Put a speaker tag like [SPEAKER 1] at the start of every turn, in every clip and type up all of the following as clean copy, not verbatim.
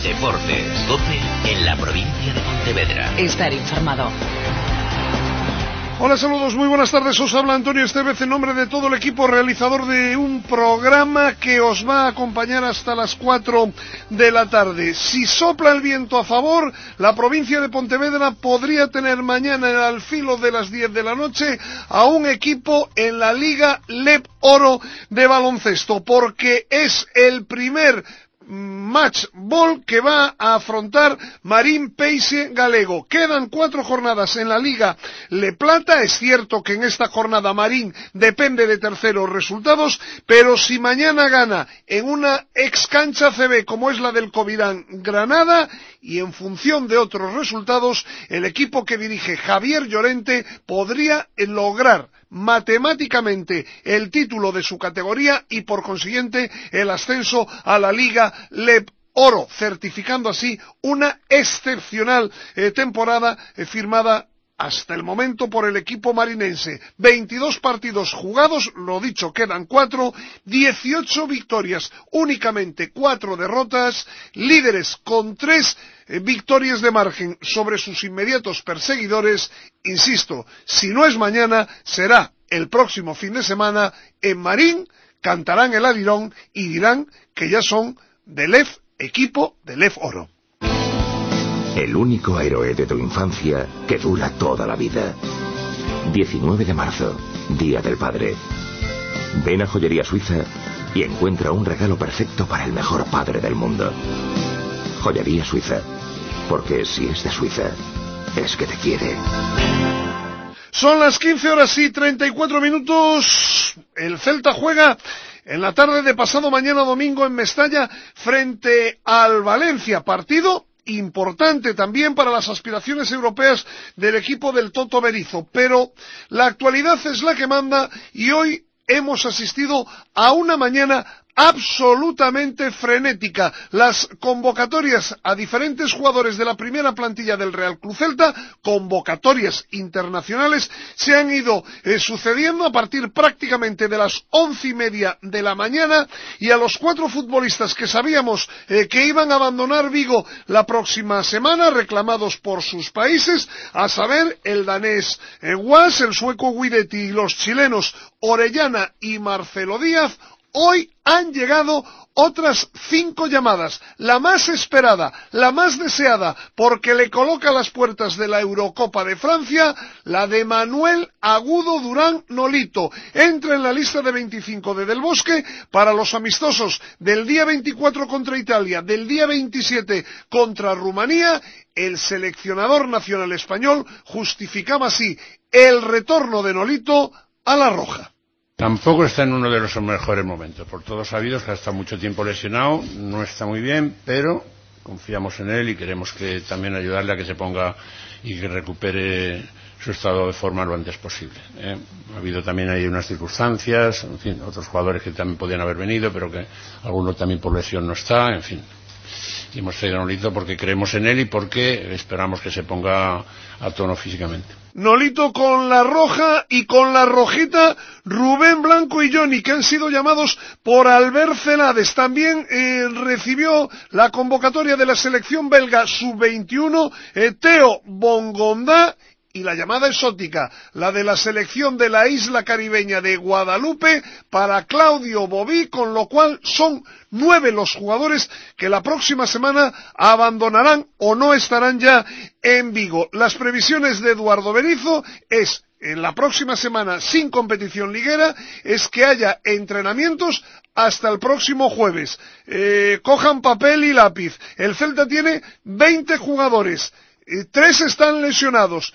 [SPEAKER 1] Deportes, COPE en la provincia de Pontevedra.
[SPEAKER 2] Estar informado.
[SPEAKER 3] Hola, saludos, muy buenas tardes, os habla Antonio Estevez en nombre de todo el equipo realizador de un programa que os va a acompañar hasta las 4 de la tarde. Si sopla el viento a favor, la provincia de Pontevedra podría tener mañana al filo de las 10 de la noche a un equipo en la Liga LEP Oro de baloncesto, porque es el primer match ball que va a afrontar Marín Peixe Galego. Quedan 4 jornadas en la Liga Le Plata. Es cierto que en esta jornada Marín depende de terceros resultados, pero si mañana gana en una ex cancha CB como es la del Covirán Granada, y en función de otros resultados, el equipo que dirige Javier Llorente podría lograr matemáticamente el título de su categoría y por consiguiente el ascenso a la Liga LEP Oro, certificando así una excepcional temporada firmada hasta el momento por el equipo marinense. 22 partidos jugados, lo dicho, quedan 4, 18 victorias, únicamente 4 derrotas, líderes con 3 victorias de margen sobre sus inmediatos perseguidores. Insisto, si no es mañana, será el próximo fin de semana en Marín. Cantarán el alirón y dirán que ya son del LEF, equipo de LEF Oro.
[SPEAKER 4] El único héroe de tu infancia que dura toda la vida. 19 de marzo, Día del Padre. Ven a Joyería Suiza y encuentra un regalo perfecto para el mejor padre del mundo. Joyería Suiza, porque si es de Suiza, es que te quiere.
[SPEAKER 3] Son las 15 horas y 34 minutos. El Celta juega en la tarde de pasado mañana domingo en Mestalla frente al Valencia. Partido importante también para las aspiraciones europeas del equipo del Toto Berizzo, pero la actualidad es la que manda y hoy hemos asistido a una mañana absolutamente frenética. Las convocatorias a diferentes jugadores de la primera plantilla del Real Club Celta, convocatorias internacionales, se han ido sucediendo a partir prácticamente de las 11:30 de la mañana, y a los 4 futbolistas que sabíamos que iban a abandonar Vigo la próxima semana, reclamados por sus países, a saber, el danés Guas, el sueco Guidetti y los chilenos Orellana y Marcelo Díaz. Hoy han llegado otras 5 llamadas, la más esperada, la más deseada, porque le coloca a las puertas de la Eurocopa de Francia, la de Manuel Agudo Durán Nolito. Entra en la lista de 25 de Del Bosque para los amistosos del día 24 contra Italia, del día 27 contra Rumanía. El seleccionador nacional español justificaba así el retorno de Nolito a la roja.
[SPEAKER 5] Tampoco está en uno de los mejores momentos, por todos sabidos que ha estado mucho tiempo lesionado, no está muy bien, pero confiamos en él y queremos que también ayudarle a que se ponga y que recupere su estado de forma lo antes posible. Ha habido también ahí unas circunstancias, en fin, otros jugadores que también podían haber venido, pero que alguno también por lesión no está, en fin. Y hemos traído a Nolito porque creemos en él y porque esperamos que se ponga a tono físicamente.
[SPEAKER 3] Nolito con la roja y con la rojita Rubén Blanco y Johnny, que han sido llamados por Albert Celades. También recibió la convocatoria de la selección belga sub-21 Theo Bongondá, y la llamada exótica, la de la selección de la isla caribeña de Guadalupe, para Claudio Bobí, con lo cual son 9 los jugadores que la próxima semana abandonarán o no estarán ya en Vigo. Las previsiones de Eduardo Berizzo es, en la próxima semana sin competición liguera, es que haya entrenamientos hasta el próximo jueves. Cojan papel y lápiz. El Celta tiene 20 jugadores. 3 están lesionados,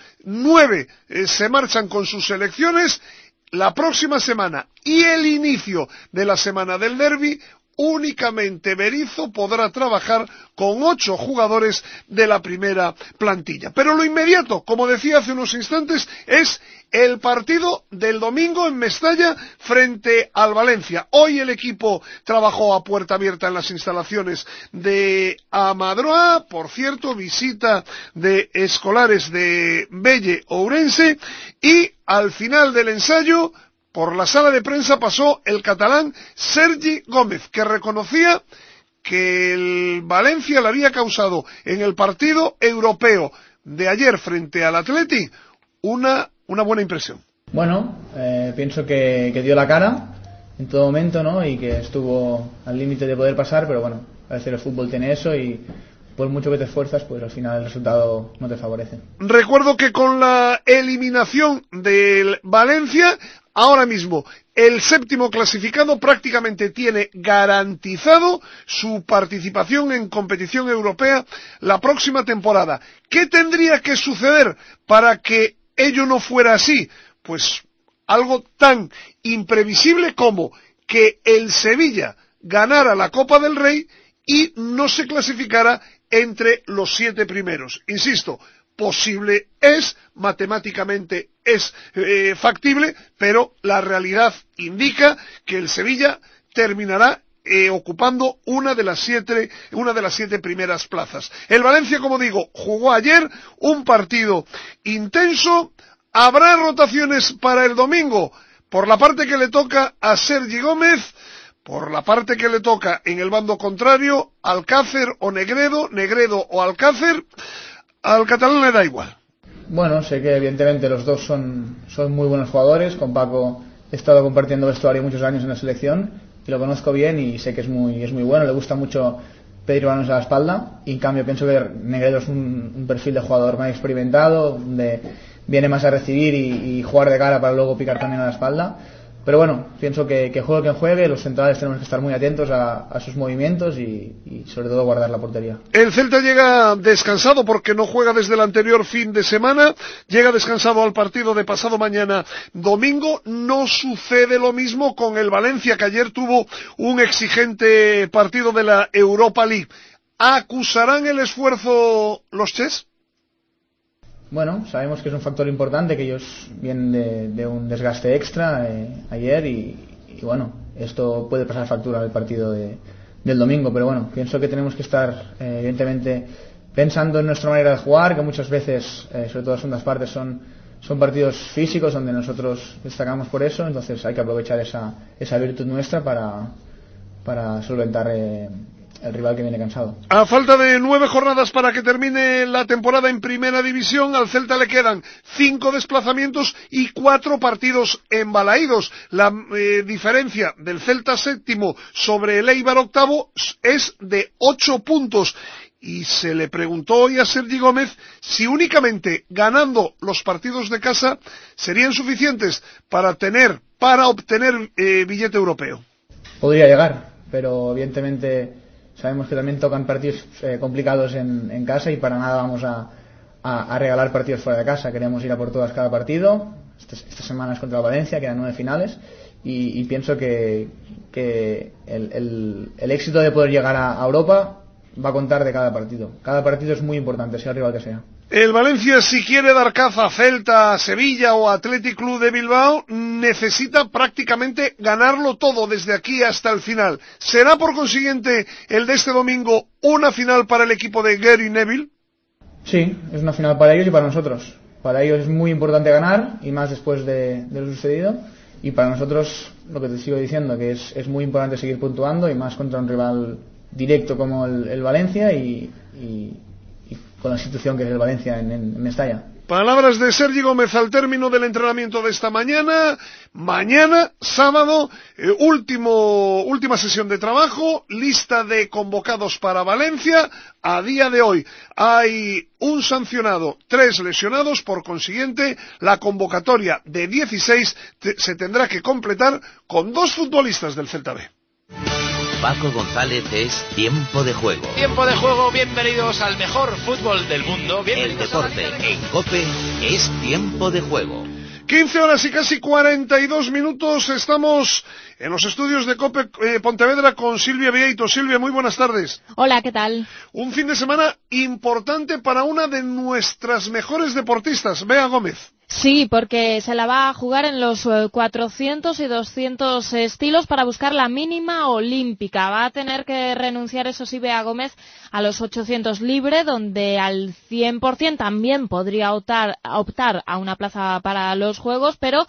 [SPEAKER 3] 9 se marchan con sus selecciones. La próxima semana y el inicio de la semana del derbi, únicamente Berizzo podrá trabajar con 8 jugadores de la primera plantilla. Pero lo inmediato, como decía hace unos instantes, es el partido del domingo en Mestalla frente al Valencia. Hoy el equipo trabajó a puerta abierta en las instalaciones de Amadroa, por cierto, visita de escolares de Belle Ourense, y al final del ensayo, por la sala de prensa pasó el catalán Sergi Gómez, que reconocía que el Valencia le había causado en el partido europeo de ayer frente al Athletic una buena impresión.
[SPEAKER 2] Bueno, pienso que dio la cara en todo momento, ¿no? Y que estuvo al límite de poder pasar, pero bueno, a veces el fútbol tiene eso y por mucho que te esfuerzas, pues al final el resultado no te favorece.
[SPEAKER 3] Recuerdo que con la eliminación del Valencia, ahora mismo el séptimo clasificado prácticamente tiene garantizado su participación en competición europea la próxima temporada. ¿Qué tendría que suceder para que ello no fuera así? Pues algo tan imprevisible como que el Sevilla ganara la Copa del Rey y no se clasificara entre los 7 primeros. Insisto, posible es, matemáticamente es factible, pero la realidad indica que el Sevilla terminará ocupando una de las siete primeras plazas. El Valencia, como digo, jugó ayer un partido intenso. Habrá rotaciones para el domingo, por la parte que le toca a Sergi Gómez, por la parte que le toca en el bando contrario, Alcácer o Negredo o Alcácer. Al catalán le da igual.
[SPEAKER 2] Bueno, sé que evidentemente los dos son muy buenos jugadores. Con Paco he estado compartiendo vestuario muchos años en la selección y lo conozco bien y sé que es muy bueno. Le gusta mucho pedir balones a la espalda y en cambio pienso que Negredo es un perfil de jugador más experimentado, donde viene más a recibir y jugar de cara para luego picar también a la espalda. Pero bueno, pienso que juegue quien juegue, los centrales tenemos que estar muy atentos a sus movimientos y sobre todo guardar la portería.
[SPEAKER 3] El Celta llega descansado porque no juega desde el anterior fin de semana, llega descansado al partido de pasado mañana domingo. No sucede lo mismo con el Valencia, que ayer tuvo un exigente partido de la Europa League. ¿Acusarán el esfuerzo los Ches?
[SPEAKER 2] Bueno, sabemos que es un factor importante, que ellos vienen de un desgaste extra ayer y bueno, esto puede pasar factura al partido del domingo, pero bueno, pienso que tenemos que estar evidentemente pensando en nuestra manera de jugar, que muchas veces, sobre todo las segundas partes, son partidos físicos donde nosotros destacamos por eso, entonces hay que aprovechar esa virtud nuestra para solventar el rival que viene cansado.
[SPEAKER 3] A falta de 9 jornadas para que termine la temporada en Primera División, al Celta le quedan 5 desplazamientos y 4 partidos embalaídos. La diferencia del Celta séptimo sobre el Eibar octavo es de 8 puntos. Y se le preguntó hoy a Sergi Gómez si únicamente ganando los partidos de casa serían suficientes para obtener billete europeo.
[SPEAKER 2] Podría llegar, pero evidentemente sabemos que también tocan partidos complicados en casa y para nada vamos a regalar partidos fuera de casa. Queremos ir a por todas cada partido. Esta semana es contra el Valencia, quedan 9 finales y pienso que el éxito de poder llegar a Europa va a contar de cada partido. Cada partido es muy importante, sea el rival que sea.
[SPEAKER 3] El Valencia, si quiere dar caza a Celta, Sevilla o Athletic Club de Bilbao, necesita prácticamente ganarlo todo desde aquí hasta el final. ¿Será por consiguiente el de este domingo una final para el equipo de Gary Neville?
[SPEAKER 2] Sí, es una final para ellos y para nosotros. Para ellos es muy importante ganar, y más después de lo sucedido. Y para nosotros, lo que te sigo diciendo, que es muy importante seguir puntuando, y más contra un rival directo como el Valencia y con la institución que es el Valencia en Mestalla.
[SPEAKER 3] Palabras de Sergi Gómez al término del entrenamiento de esta mañana. Mañana, sábado, última sesión de trabajo, lista de convocados para Valencia. A día de hoy hay un sancionado, 3 lesionados, por consiguiente la convocatoria de 16 se tendrá que completar con 2 futbolistas del Celta B.
[SPEAKER 1] Paco González es Tiempo de Juego.
[SPEAKER 6] Tiempo de Juego, bienvenidos al mejor fútbol del mundo.
[SPEAKER 1] El deporte en COPE es Tiempo de Juego.
[SPEAKER 3] 15 horas y casi 42 minutos, estamos en los estudios de COPE Pontevedra con Silvia Vieito. Silvia, muy buenas tardes.
[SPEAKER 7] Hola, ¿qué tal?
[SPEAKER 3] Un fin de semana importante para una de nuestras mejores deportistas, Bea Gómez.
[SPEAKER 7] Sí, porque se la va a jugar en los 400 y 200 estilos para buscar la mínima olímpica. Va a tener que renunciar, eso sí, Bea Gómez, a los 800 libre, donde al 100% también podría optar a una plaza para los Juegos, pero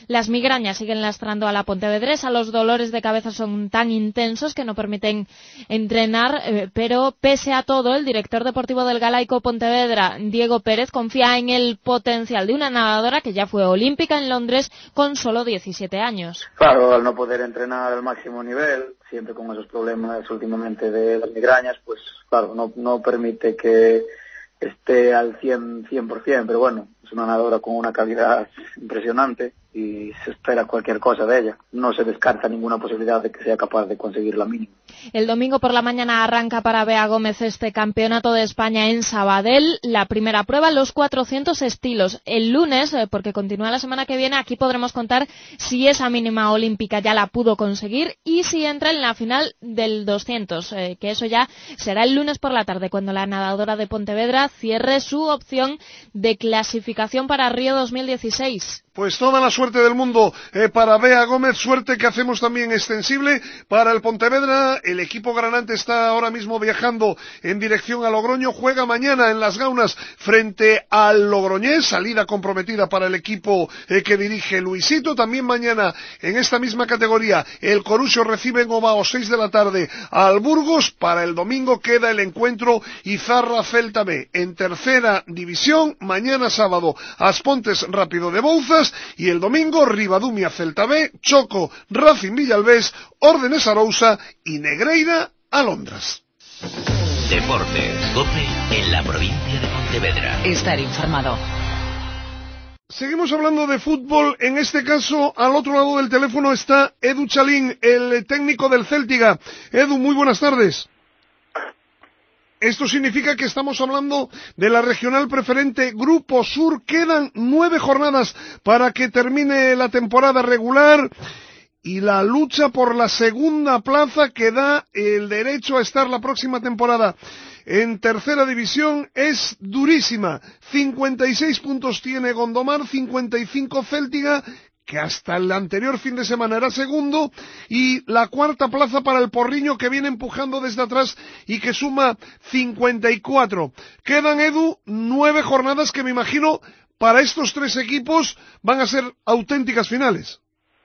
[SPEAKER 7] Las migrañas siguen lastrando a la pontevedresa, los dolores de cabeza son tan intensos que no permiten entrenar, pero pese a todo, el director deportivo del Galaico Pontevedra, Diego Pérez, confía en el potencial de una nadadora que ya fue olímpica en Londres con solo 17 años.
[SPEAKER 8] Claro, al no poder entrenar al máximo nivel, siempre con esos problemas últimamente de las migrañas, pues claro, no permite que esté al 100%, pero bueno, es una nadadora con una calidad impresionante y se espera cualquier cosa de ella. No se descarta ninguna posibilidad de que sea capaz de conseguir la mínima.
[SPEAKER 7] El domingo por la mañana arranca para Bea Gómez este Campeonato de España en Sabadell. La primera prueba, los 400 estilos. El lunes, porque continúa la semana que viene, aquí podremos contar si esa mínima olímpica ya la pudo conseguir y si entra en la final del 200, que eso ya será el lunes por la tarde, cuando la nadadora de Pontevedra cierre su opción de clasificación para Río 2016.
[SPEAKER 3] Pues toda la suerte del mundo para Bea Gómez, suerte que hacemos también extensible para el Pontevedra. El equipo granate está ahora mismo viajando en dirección a Logroño, juega mañana en Las Gaunas frente al Logroñés, salida comprometida para el equipo que dirige Luisito. También mañana en esta misma categoría el Coruxo recibe en Ovao 6 de la tarde al Burgos. Para el domingo queda el encuentro Izarra-Celta B. En tercera división, mañana sábado Aspontes Rápido de Bouzas y el domingo Ribadumia Celta B, Choco Racing Villalbés, Órdenes Arousa y Negreira Alondras.
[SPEAKER 1] Deportes, COPE en la provincia de Pontevedra.
[SPEAKER 9] Estar informado.
[SPEAKER 3] Seguimos hablando de fútbol, en este caso al otro lado del teléfono está Edu Chalín, el técnico del Céltiga. Edu, muy buenas tardes. Esto significa que estamos hablando de la regional preferente Grupo Sur. Quedan 9 jornadas para que termine la temporada regular y la lucha por la segunda plaza que da el derecho a estar la próxima temporada en tercera división es durísima. 56 puntos tiene Gondomar, 55 Céltiga, que hasta el anterior fin de semana era segundo, y la cuarta plaza para el Porriño, que viene empujando desde atrás y que suma 54. Quedan, Edu, 9 jornadas que me imagino para estos 3 equipos van a ser auténticas finales.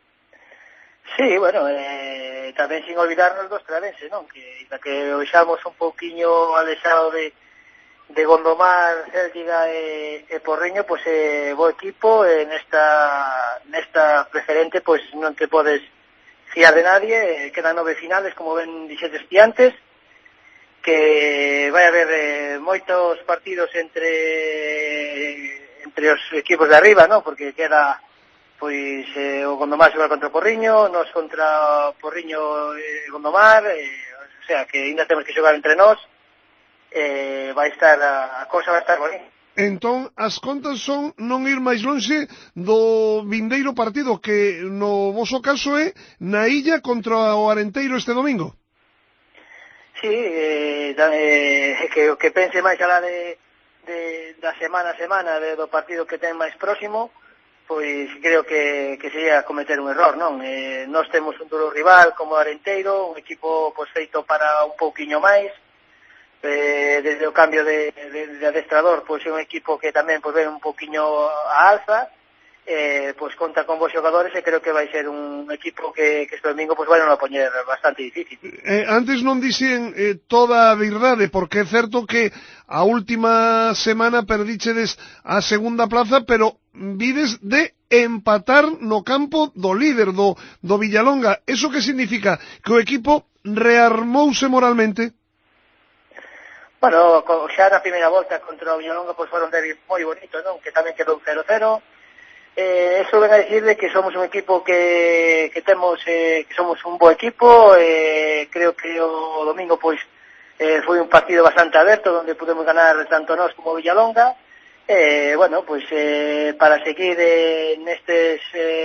[SPEAKER 10] Sí, bueno, tamén sin olvidarnos dos travenses, non? Que oixamos un pouquiño alexado de Gondomar, Céltiga e Porriño, pois bo equipo, nesta preferente pois non te podes fiar de nadie. Quedan 9 finales, como ben dixetes ti antes, que vai haber moitos partidos entre os equipos de arriba, non? Porque queda pois o Gondomar xogar contra o Porriño, nós contra Porriño e Gondomar, o sea que ainda temos que xogar entre nós. Vai estar a cousa vai estar bonita.
[SPEAKER 3] Entón, as contas son non ir máis lonxe do vindeiro partido, que no voso caso é na Illa contra o Arenteiro este domingo.
[SPEAKER 10] Sí, que pense máis alá da semana a semana do partido que ten máis próximo, pois creo que sería cometer un error, non? Nós temos un duro rival como Arenteiro, un equipo pois feito para un pouquiño máis. Desde o cambio de adestrador, pois é un equipo que tamén pois ven un poquinho a alza, pois conta con bons xogadores e creo que vai ser un equipo que este domingo pois vai non a poñer bastante difícil.
[SPEAKER 3] Antes non dixen toda a verdade, porque é certo que a última semana perdichedes a segunda plaza, pero vides de empatar no campo do líder, do Villalonga. Eso que significa? Que o equipo rearmouse moralmente?
[SPEAKER 10] Bueno, xa na primeira volta contra o Villalonga pois foron derbis moi bonitos, non? Que tamén quedou 0-0. Eso ven a decir de que somos un equipo que temos que somos un bo equipo. Creo que o domingo pois foi un partido bastante aberto onde pudemos ganar tanto nós como o Villalonga. Bueno, pois para seguir nestes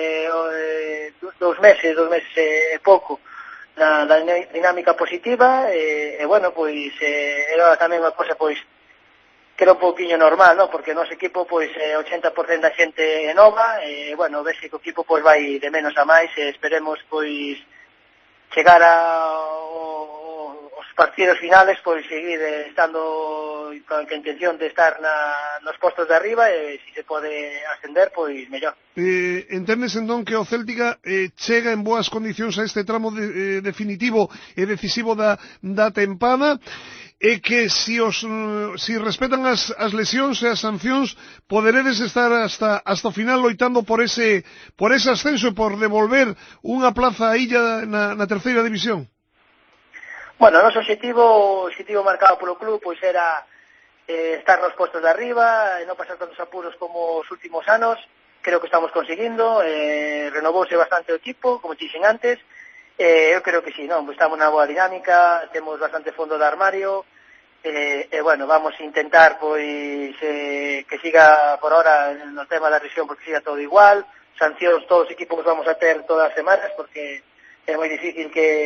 [SPEAKER 10] 2 meses e pouco na dinámica positiva, bueno, pois era tamén unha cosa pois que era un pouquiño normal, non? Porque o noso equipo pois 80% da xente é nova, bueno, ves que o equipo pois vai de menos a máis, esperemos pois chegar aos partidos finales pois seguir estando con a intención de estar nos postos de arriba e se se pode ascender pois mellor.
[SPEAKER 3] Entendes entón que o Céltica chega en boas condicións a este tramo definitivo e decisivo da tempada e que si respetan as lesións e as sancións poderedes estar hasta o final loitando por ese ascenso e por devolver unha plaza a Illa na terceira división.
[SPEAKER 10] Bueno, o noso objetivo marcado polo club pois era estar nos postos de arriba e non pasar tantos apuros como os últimos anos. Creo que estamos conseguindo, renovouse bastante o equipo, como te dixen antes. Eu creo que sí, non, estamos na boa dinámica, temos bastante fondo de armario, bueno, vamos a intentar pois que siga por ahora no tema da lesión, porque siga todo igual, sancións todos os equipos vamos a ter todas as semanas, porque é moi difícil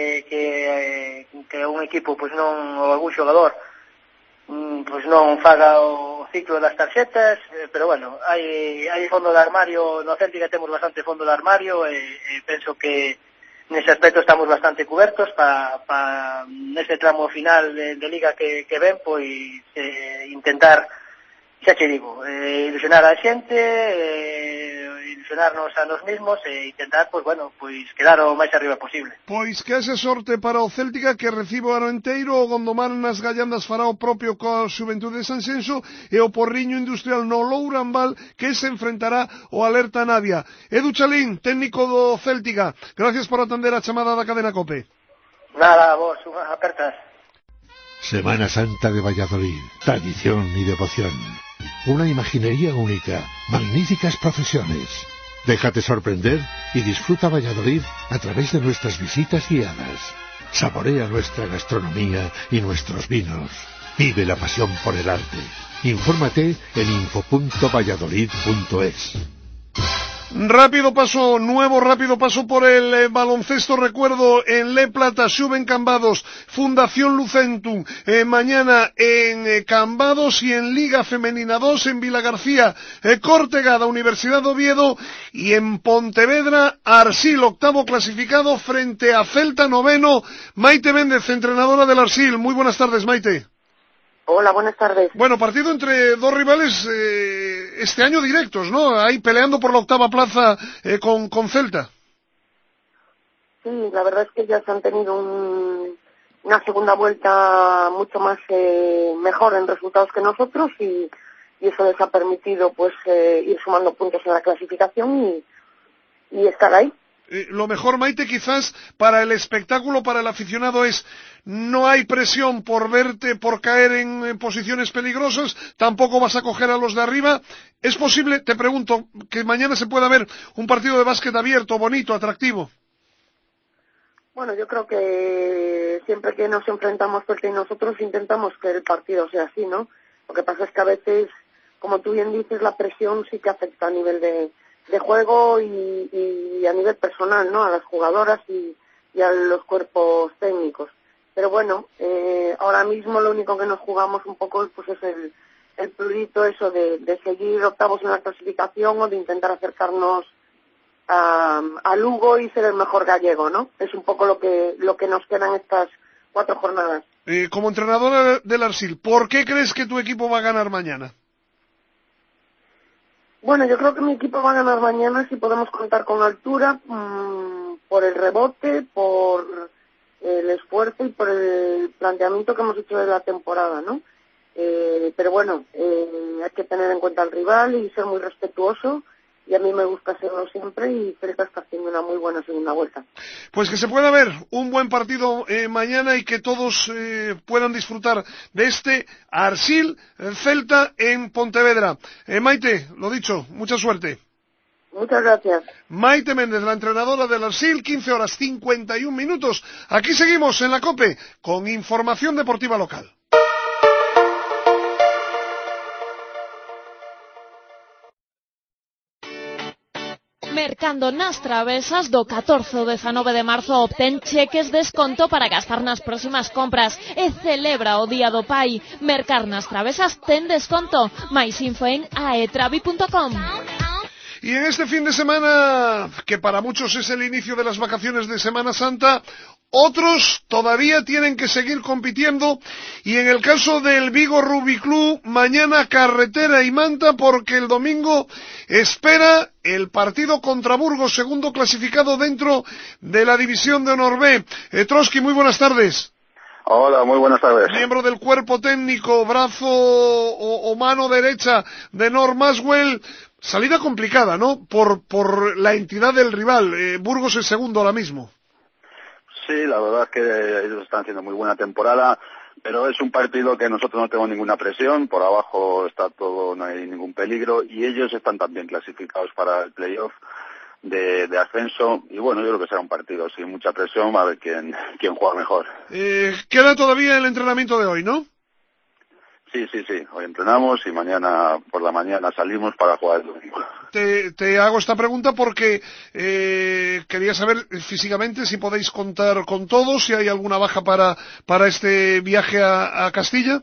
[SPEAKER 10] que un equipo, pois non, ou algún xogador, pois non faga o ciclo das tarxetas, pero bueno, hai fondo de armario, no Céltica temos bastante fondo de armario e penso que nese aspecto estamos bastante cubertos para nese tramo final de liga que ven, pois intentar, xa che digo, ilusionar a xente, ilusionarnos a nos mesmos e intentar, pois bueno, pois quedar o máis arriba posible.
[SPEAKER 3] Pois que haxe sorte para o Céltica, que recibe o ano enteiro, o Gondomar nas Gallandas fará o propio coa Xuventude de Sanxenxo e o Porriño Industrial no Lourambal, que se enfrentará o Alerta Navia. Edu Chalín, técnico do Céltica, gracias por atender a chamada da cadena COPE.
[SPEAKER 10] Nada, vos, unhas apertas.
[SPEAKER 9] Semana Santa de Valladolid, tradición y devoción. Una imaginería única, magníficas procesiones. Déjate sorprender y disfruta Valladolid a través de nuestras visitas guiadas. Saborea nuestra gastronomía y nuestros vinos. Vive la pasión por el arte. Infórmate en info.valladolid.es.
[SPEAKER 3] Nuevo rápido paso por el baloncesto, recuerdo, en Le Plata, Xuven Cambados, Fundación Lucentum, mañana en Cambados y en Liga Femenina 2 en Vilagarcía, Cortegada, Universidad de Oviedo y en Pontevedra, Arsil, octavo clasificado frente a Celta, noveno, Maite Méndez, entrenadora del Arsil. Muy buenas tardes, Maite.
[SPEAKER 11] Hola, buenas tardes.
[SPEAKER 3] Bueno, partido entre dos rivales este año directos, ¿no? Ahí peleando por la octava plaza con Celta.
[SPEAKER 11] Sí, la verdad es que ya se han tenido una segunda vuelta mucho más mejor en resultados que nosotros y eso les ha permitido pues ir sumando puntos en la clasificación y estar ahí.
[SPEAKER 3] Lo mejor, Maite, quizás para el espectáculo, para el aficionado, es no hay presión por verte, por caer en posiciones peligrosas, tampoco vas a coger a los de arriba. ¿Es posible, te pregunto, que mañana se pueda ver un partido de básquet abierto, bonito, atractivo?
[SPEAKER 11] Bueno, yo creo que siempre que nos enfrentamos Celta y nosotros intentamos que el partido sea así, ¿no? Lo que pasa es que a veces, como tú bien dices, la presión sí que afecta a nivel de juego y a nivel personal, ¿no? A las jugadoras y a los cuerpos técnicos. Pero bueno, ahora mismo lo único que nos jugamos un poco pues es el plurito eso de seguir octavos en la clasificación o de intentar acercarnos a Lugo y ser el mejor gallego, ¿no? Es un poco lo que nos queda en estas 4 jornadas.
[SPEAKER 3] Como entrenadora del Arsil, ¿por qué crees que tu equipo va a ganar mañana?
[SPEAKER 11] Bueno, yo creo que mi equipo va a ganar mañana si podemos contar con altura, por el rebote, por el esfuerzo y por el planteamiento que hemos hecho de la temporada, ¿no? Pero bueno, hay que tener en cuenta al rival y ser muy respetuoso, y a mí me gusta serlo siempre, y Celta está haciendo una muy buena segunda vuelta.
[SPEAKER 3] Pues que se pueda ver un buen partido mañana y que todos puedan disfrutar de este Arsil Celta en Pontevedra. Maite, lo dicho, mucha suerte.
[SPEAKER 11] Muchas gracias.
[SPEAKER 3] Maite Méndez, la entrenadora del Arsil, 15:51. Aquí seguimos en la COPE con información deportiva local.
[SPEAKER 7] Mercando nas travesas do 14 ao 19 de marzo obtén cheques desconto para gastar nas próximas compras e celebra o Día do Pai. Mercar nas travesas ten desconto. Mais info en aetravi.com.
[SPEAKER 3] Y en este fin de semana, que para muchos es el inicio de las vacaciones de Semana Santa, otros todavía tienen que seguir compitiendo, y en el caso del Vigo Rugby Club, mañana carretera y manta, porque el domingo espera el partido contra Burgos, segundo clasificado dentro de la División de Honor B. Trotsky, muy buenas tardes.
[SPEAKER 12] Hola, muy buenas tardes.
[SPEAKER 3] Miembro del cuerpo técnico, brazo o mano derecha de Norm Maswell. Salida complicada, ¿no? Por la entidad del rival. Burgos es segundo ahora mismo.
[SPEAKER 12] Sí, la verdad es que ellos están haciendo muy buena temporada, pero es un partido que nosotros no tenemos ninguna presión, por abajo está todo, no hay ningún peligro, y ellos están también clasificados para el playoff de ascenso, y bueno, yo creo que será un partido sin mucha presión, a ver quién juega mejor.
[SPEAKER 3] Queda todavía el entrenamiento de hoy, ¿no?
[SPEAKER 12] Sí, hoy entrenamos y mañana por la mañana salimos para jugar el domingo.
[SPEAKER 3] Te hago esta pregunta porque quería saber físicamente si podéis contar con todos, si hay alguna baja para este viaje a Castilla.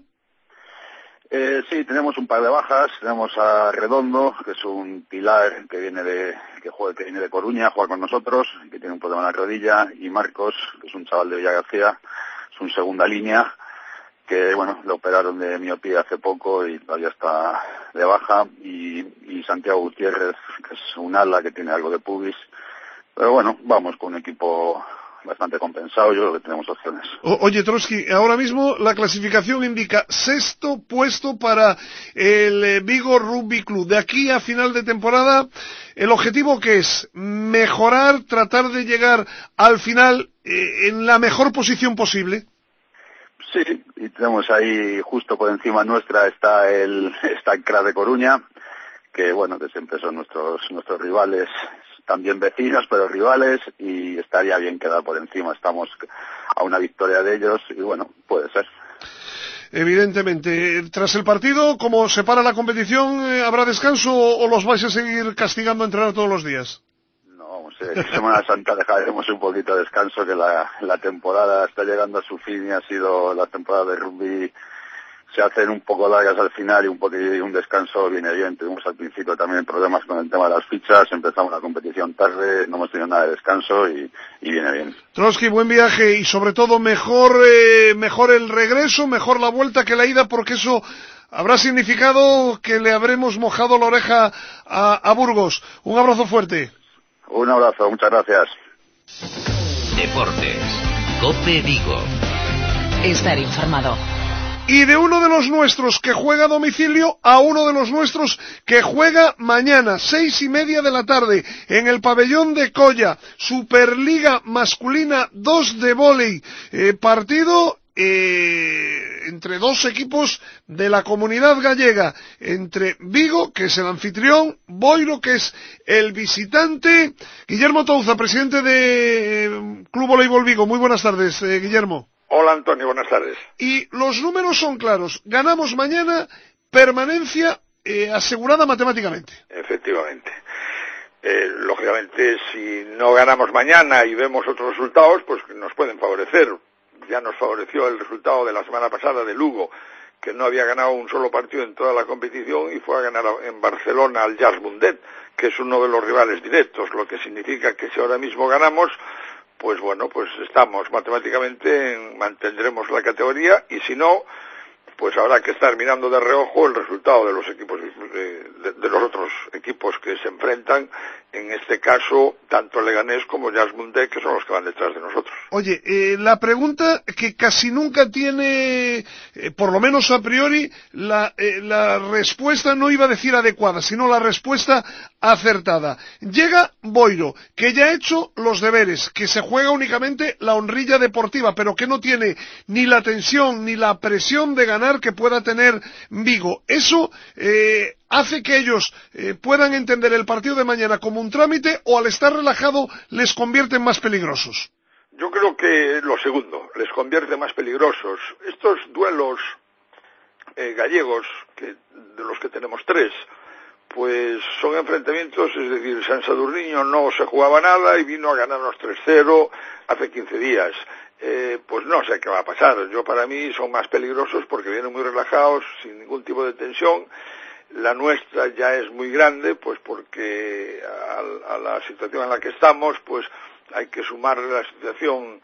[SPEAKER 12] Sí, tenemos un par de bajas. Tenemos a Redondo, que es un pilar que viene de Coruña, juega con nosotros, que tiene un problema en la rodilla, y Marcos, que es un chaval de Villagarcía, es un segunda línea, que bueno, le operaron de miopía hace poco y todavía está de baja, y Santiago Gutiérrez, que es un ala que tiene algo de pubis, pero bueno, vamos con un equipo bastante compensado, yo creo que tenemos opciones.
[SPEAKER 3] Oye, Trotsky, ahora mismo la clasificación indica sexto puesto para el Vigo Rugby Club. De aquí a final de temporada, ¿el objetivo qué es? ¿Mejorar, tratar de llegar al final en la mejor posición posible?
[SPEAKER 12] Sí, y tenemos ahí justo por encima nuestra está el CRA de Coruña, que bueno, que siempre son nuestros rivales, también vecinos, pero rivales, y estaría bien quedar por encima. Estamos a una victoria de ellos y bueno, puede ser.
[SPEAKER 3] Evidentemente, tras el partido, ¿cómo se para la competición? ¿Habrá descanso o los vais a seguir castigando a entrenar todos los días?
[SPEAKER 12] No, Semana Santa dejaremos un poquito de descanso, que la temporada está llegando a su fin y ha sido la temporada de rugby. Se hacen un poco largas al final y un descanso viene bien. Tuvimos al principio también problemas con el tema de las fichas, empezamos la competición tarde, no hemos tenido nada de descanso y viene bien.
[SPEAKER 3] Trotsky, buen viaje y sobre todo mejor el regreso, mejor la vuelta que la ida, porque eso habrá significado que le habremos mojado la oreja a Burgos. Un abrazo fuerte.
[SPEAKER 12] Un abrazo, muchas gracias.
[SPEAKER 1] Deportes, COPE Vigo.
[SPEAKER 13] Estar informado.
[SPEAKER 3] Y de uno de los nuestros que juega a domicilio a uno de los nuestros que juega mañana, 6:30 de la tarde, en el pabellón de Colla, Superliga Masculina 2 de vóley, partido entre dos equipos de la comunidad gallega, entre Vigo, que es el anfitrión, Boiro, que es el visitante. Guillermo Touza, presidente de Club Voleibol Vigo, muy buenas tardes, Guillermo.
[SPEAKER 14] Hola Antonio, buenas tardes.
[SPEAKER 3] Y los números son claros. Ganamos mañana, permanencia asegurada matemáticamente.
[SPEAKER 14] Efectivamente. Lógicamente, si no ganamos mañana y vemos otros resultados, pues nos pueden favorecer. Ya nos favoreció el resultado de la semana pasada de Lugo, que no había ganado un solo partido en toda la competición y fue a ganar en Barcelona al Jazz Mundet, que es uno de los rivales directos, lo que significa que si ahora mismo ganamos, pues bueno, pues estamos matemáticamente, mantendremos la categoría, y si no, pues habrá que estar mirando de reojo el resultado de los equipos, de los otros equipos que se enfrentan, en este caso, tanto Leganés como Jazz Mundet, que son los que van detrás de nosotros.
[SPEAKER 3] Oye, la pregunta que casi nunca tiene, por lo menos a priori, la respuesta, no iba a decir adecuada, sino la respuesta acertada. Llega Boiro, que ya ha hecho los deberes, que se juega únicamente la honrilla deportiva, pero que no tiene ni la tensión ni la presión de ganar que pueda tener Vigo. Eso hace que ellos puedan entender el partido de mañana como un trámite, o al estar relajado les convierte en más peligrosos.
[SPEAKER 14] Yo creo que lo segundo, les convierte más peligrosos. Estos duelos gallegos, de los que tenemos 3, pues son enfrentamientos, es decir, San Sadurniño no se jugaba nada y vino a ganarnos 3-0 hace 15 días. Pues no sé qué va a pasar. Para mí son más peligrosos porque vienen muy relajados, sin ningún tipo de tensión. La nuestra ya es muy grande, pues porque a la situación en la que estamos, pues hay que sumar la situación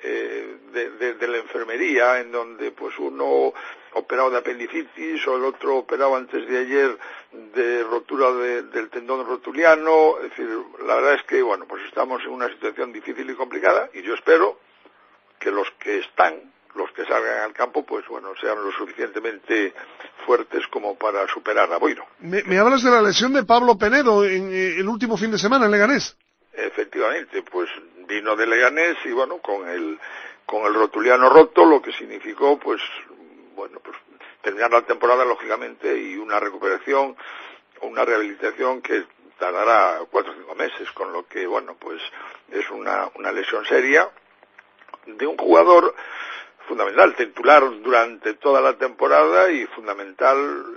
[SPEAKER 14] de la enfermería, en donde pues uno operado de apendicitis o el otro operado antes de ayer de rotura del tendón rotuliano. Es decir, la verdad es que bueno, pues estamos en una situación difícil y complicada, y yo espero que los que salgan al campo, pues bueno, sean lo suficientemente fuertes como para superar a Boiro.
[SPEAKER 3] Me hablas de la lesión de Pablo Penedo en el último fin de semana en Leganés.
[SPEAKER 14] Efectivamente, pues vino de Leganés y bueno, con el rotuliano roto, lo que significó pues bueno, pues terminar la temporada lógicamente, y una recuperación, una rehabilitación que tardará 4 o 5 meses, con lo que bueno, pues es una lesión seria de un jugador fundamental, titular durante toda la temporada y fundamental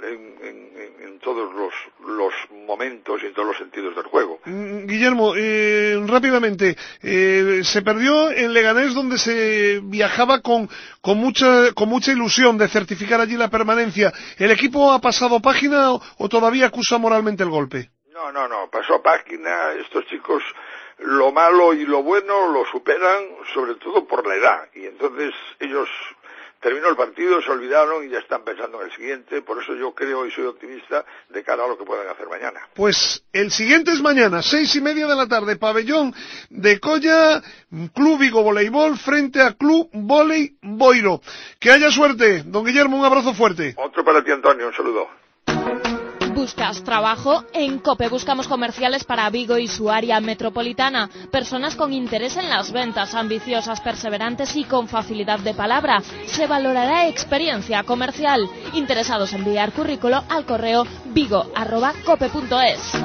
[SPEAKER 14] en todos los momentos y en todos los sentidos del juego.
[SPEAKER 3] Guillermo, rápidamente, se perdió en Leganés, donde se viajaba con mucha ilusión de certificar allí la permanencia. ¿El equipo ha pasado página o todavía acusa moralmente el golpe?
[SPEAKER 14] No, pasó página. Estos chicos lo malo y lo bueno lo superan, sobre todo por la edad, y entonces ellos terminó el partido, se olvidaron y ya están pensando en el siguiente. Por eso yo creo y soy optimista de cara a lo que puedan hacer mañana. Pues
[SPEAKER 3] el siguiente es mañana, 6:30 de la tarde, pabellón de Colla, Club Vigo Voleibol frente a Club Voley Boiro. Que haya suerte, don Guillermo, un abrazo fuerte.
[SPEAKER 14] Otro para ti, Antonio, un saludo.
[SPEAKER 7] ¿Buscas trabajo? En COPE buscamos comerciales para Vigo y su área metropolitana. Personas con interés en las ventas, ambiciosas, perseverantes y con facilidad de palabra. Se valorará experiencia comercial. Interesados en enviar currículo al correo vigo@cope.es.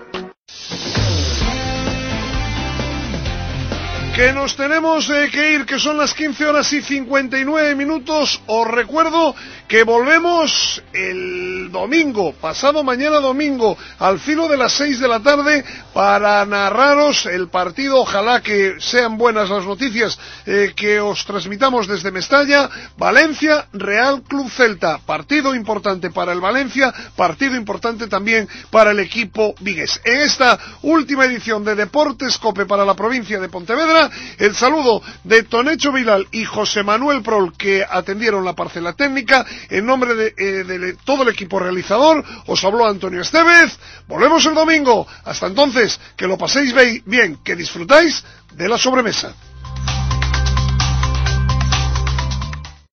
[SPEAKER 3] Que nos tenemos que ir, que son las 15:59. Os recuerdo que volvemos el domingo, pasado mañana domingo, al filo de las 6 de la tarde, para narraros el partido. Ojalá que sean buenas las noticias que os transmitamos desde Mestalla. Valencia, Real Club Celta. Partido importante para el Valencia, partido importante también para el equipo vigués. En esta última edición de Deportes COPE para la provincia de Pontevedra, el saludo de Tonecho Vilal y José Manuel Prol, que atendieron la parcela técnica. En nombre de todo el equipo realizador, os habló Antonio Estevez. Volvemos el domingo. Hasta entonces, que lo paséis bien, que disfrutáis de la sobremesa.